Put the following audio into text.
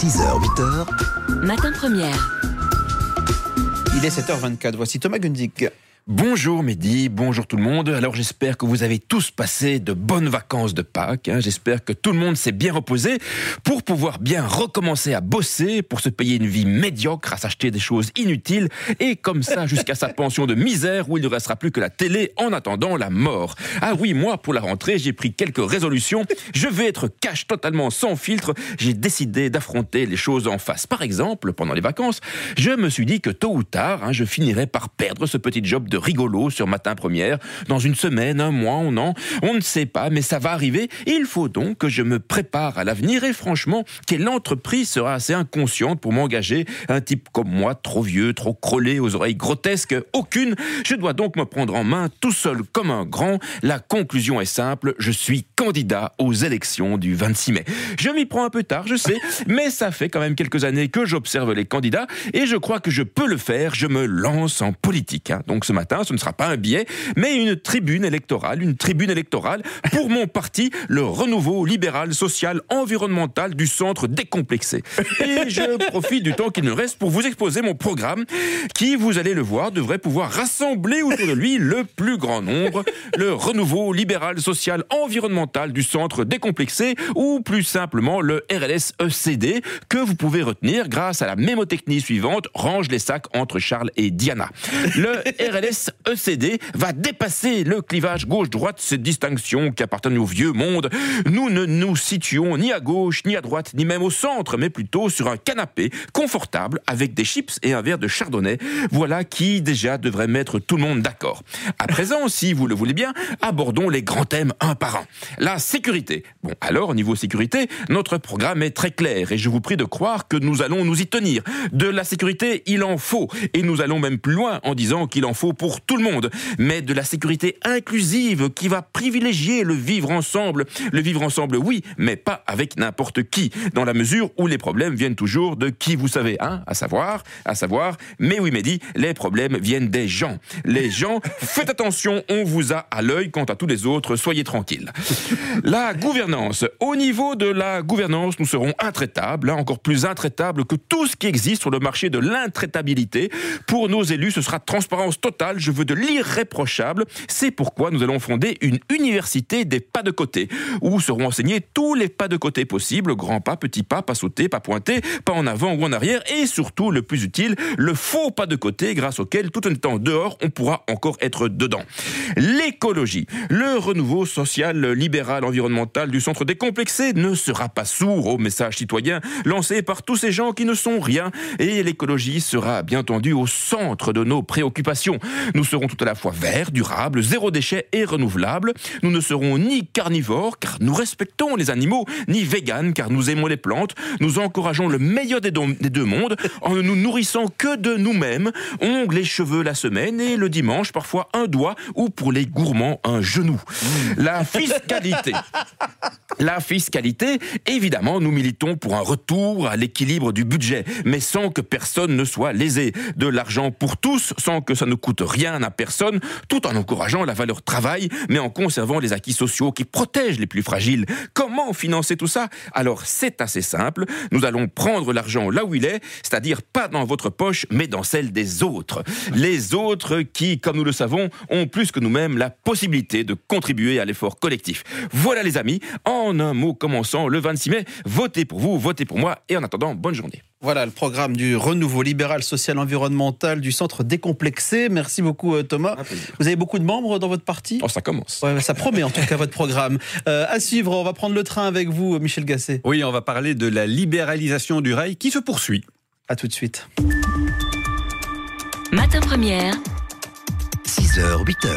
6h, 8h. Matin première. Il est 7h24, voici Thomas Gundig. Bonjour Mehdi, bonjour tout le monde. Alors j'espère que vous avez tous passé de bonnes vacances de Pâques. J'espère que tout le monde s'est bien reposé pour pouvoir bien recommencer à bosser, pour se payer une vie médiocre, à s'acheter des choses inutiles et comme ça jusqu'à sa pension de misère où il ne restera plus que la télé en attendant la mort. Ah oui, moi pour la rentrée j'ai pris quelques résolutions. Je vais être cash totalement sans filtre. J'ai décidé d'affronter les choses en face. Par exemple, pendant les vacances, je me suis dit que tôt ou tard, je finirais par perdre ce petit job de rigolo sur Matin Première, dans une semaine, un mois, un an, on ne sait pas, mais ça va arriver. Il faut donc que je me prépare à l'avenir et franchement, quelle entreprise sera assez inconsciente pour m'engager? Un type comme moi, trop vieux, trop crôlé, aux oreilles grotesques, aucune. Je dois donc me prendre en main tout seul comme un grand. La conclusion est simple, je suis candidat aux élections du 26 mai. Je m'y prends un peu tard, je sais, mais ça fait quand même quelques années que j'observe les candidats et je crois que je peux le faire, je me lance en politique. Donc ce matin, ce ne sera pas un billet, mais une tribune électorale pour mon parti, le Renouveau libéral, social, environnemental du centre décomplexé. Et je profite du temps qu'il me reste pour vous exposer mon programme qui, vous allez le voir, devrait pouvoir rassembler autour de lui le plus grand nombre, le Renouveau libéral, social, environnemental du centre décomplexé, ou plus simplement le RLS-ECD, que vous pouvez retenir grâce à la mémotechnie suivante, range les sacs entre Charles et Diana. Le RLS-ECD va dépasser le clivage gauche-droite, cette distinction qui appartient au vieux monde. Nous ne nous situons ni à gauche, ni à droite, ni même au centre, mais plutôt sur un canapé confortable avec des chips et un verre de chardonnay. Voilà qui déjà devrait mettre tout le monde d'accord. À présent, si vous le voulez bien, abordons les grands thèmes un par un. La sécurité. Bon, alors, au niveau sécurité, notre programme est très clair et je vous prie de croire que nous allons nous y tenir. De la sécurité, il en faut. Et nous allons même plus loin en disant qu'il en faut pour tout le monde. Mais de la sécurité inclusive qui va privilégier le vivre ensemble. Le vivre ensemble, oui, mais pas avec n'importe qui. Dans la mesure où les problèmes viennent toujours de qui vous savez, à savoir. Mais oui, Mehdi, les problèmes viennent des gens. Les gens, faites attention, on vous a à l'œil. Quant à tous les autres, soyez tranquilles. La gouvernance. Au niveau de la gouvernance, nous serons intraitables, encore plus intraitables que tout ce qui existe sur le marché de l'intraitabilité. Pour nos élus, ce sera transparence totale. Je veux de l'irréprochable. C'est pourquoi nous allons fonder une université des pas de côté, où seront enseignés tous les pas de côté possibles, grands pas, petits pas sautés, pas pointés, pas en avant ou en arrière, et surtout, le plus utile, le faux pas de côté, grâce auquel, tout en étant dehors, on pourra encore être dedans. L'écologie. Le renouveau social, libéral, environnemental du centre décomplexé ne sera pas sourd au message citoyen lancé par tous ces gens qui ne sont rien, et l'écologie sera bien entendu au centre de nos préoccupations. Nous serons tout à la fois verts, durables, zéro déchet et renouvelables. Nous ne serons ni carnivores, car nous respectons les animaux, ni véganes, car nous aimons les plantes. Nous encourageons le meilleur des deux mondes en ne nous nourrissant que de nous-mêmes. Ongles et cheveux la semaine et le dimanche, parfois un doigt ou pour les gourmands, un genou. La fiscalité, évidemment, nous militons pour un retour à l'équilibre du budget, mais sans que personne ne soit lésé. De l'argent pour tous, sans que ça ne coûte rien à personne, tout en encourageant la valeur travail, mais en conservant les acquis sociaux qui protègent les plus fragiles. Comment financer tout ça? Alors, c'est assez simple. Nous allons prendre l'argent là où il est, c'est-à-dire pas dans votre poche, mais dans celle des autres. Les autres qui, comme nous le savons, ont plus que nous-mêmes la possibilité de contribuer à l'effort collectif. Voilà les amis, en un mot commençant le 26 mai, votez pour vous, votez pour moi, et en attendant, bonne journée. Voilà le programme du Renouveau libéral, social, environnemental du centre décomplexé. Merci beaucoup Thomas. Vous avez beaucoup de membres dans votre parti? Oh, ça commence. Ouais, ça promet en tout cas votre programme. À suivre, on va prendre le train avec vous, Michel Gasset. Oui, on va parler de la libéralisation du rail qui se poursuit. À tout de suite. Matin première. 6h, 8h.